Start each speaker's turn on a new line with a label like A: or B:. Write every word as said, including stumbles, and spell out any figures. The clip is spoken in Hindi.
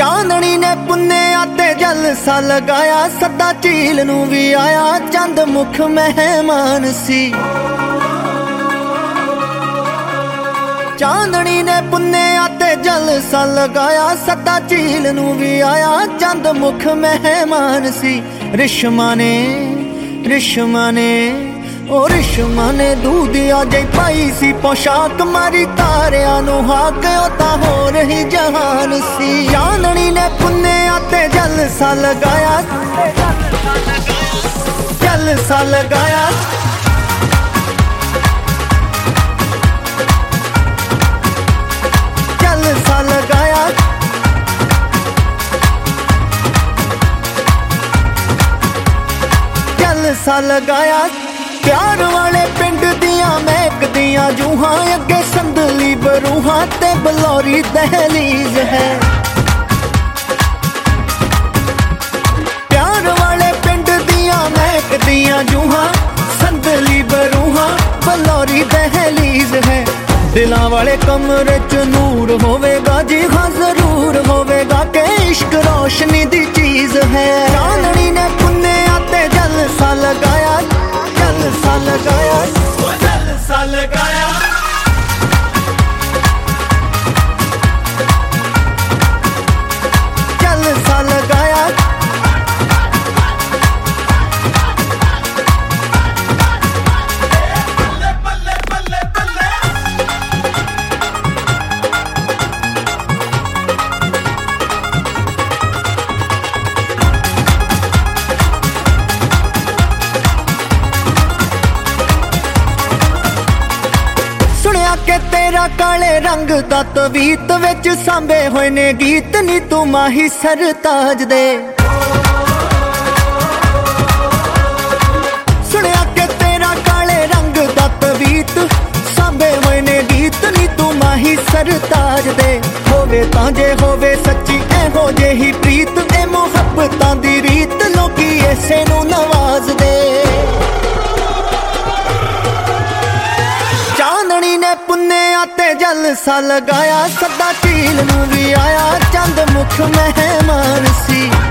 A: चांदनी ने पुन्नेया ते जलसा लगाया, सदा झील नू भी आया, चंद मुख मेहमान सी। चांदनी ने पुन्नेया ते जलसा लगाया, सदा झील नू भी आया, चंद मुख मेहमान सी। रिश्मा ने रिश्मा ने ओ रिश्मा ने दूधिया जई पाई सी पोशाक, मारी तारिया नू हाक ओ तां हो रही जहान सी। चांदनी ने पुन्नेया ते जलसा लगाया, जलसा लगाया, जलसा लगाया, जलसा लगाया। प्यार वाले पिंड दियां महकदियां जूहां, अगे संदली बरूहां ते बलौरी दहलीज है। प्यार वाले पिंड दियां महकदियां जूहां, संदली बरूहां बलौरी दहलीज है। दिलां वाले कमरे च नूर होवेगा जी हाँ जरूर होवेगा, के इश्क रोशनी दी चीज है। चांदनी ने पुन्नेया ते जलसा लगाया, जलसा लगाया, जलसा लगाया, जलसा लगाया। सुनिया के तेरा काले रंग दा तवीत विच सांभे होए ने गीत, नी तू माही सरताज दे। सुनिया के तेरा काले रंग दा तवीत सांभे होए ने गीत, नी तू माही सरताज दे। होवे तां जे होवे सच्ची एहो जेही प्रीत, ए मुहब्बतां दी रीत लोकी इसे नू नवाज दे। चांदनी ने पुन्नेया ते जलसा लगाया, सदा झील नू भी आया, चंद मुख मेहमान सी।